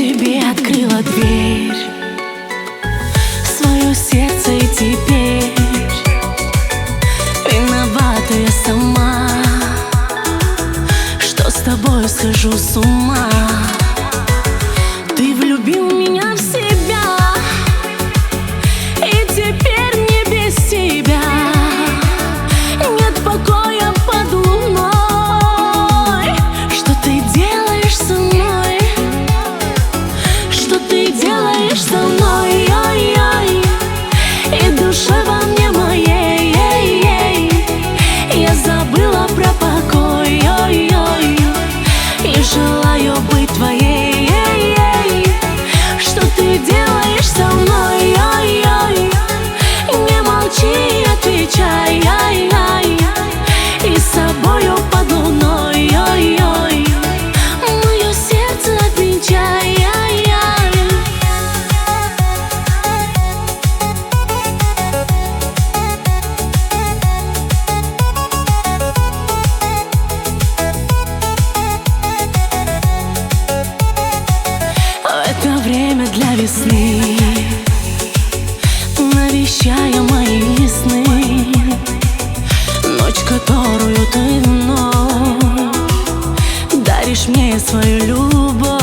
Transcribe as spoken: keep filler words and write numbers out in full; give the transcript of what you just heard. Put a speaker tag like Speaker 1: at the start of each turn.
Speaker 1: тебе открыла дверь, свое сердце, и теперь виновата я сама, что с тобой схожу с ума. Ты влюбил меня в себя, и теперь мне без тебя нет покоя под луной. Что ты делаешь со мной? Что ты делаешь со мной? Ой-ой. И душа во мне моей, я забыла про покой. Ой-ой. И желаю быть твоей. Что ты делаешь со мной? Ой-ой. Не молчи, отвечай. Ай-ай. И с собою под луной. Ой-ой. Мое сердце отвечай. Ай-ай. Это время для весны, навещая мои сны, ночь, которую ты вновь даришь мне свою любовь.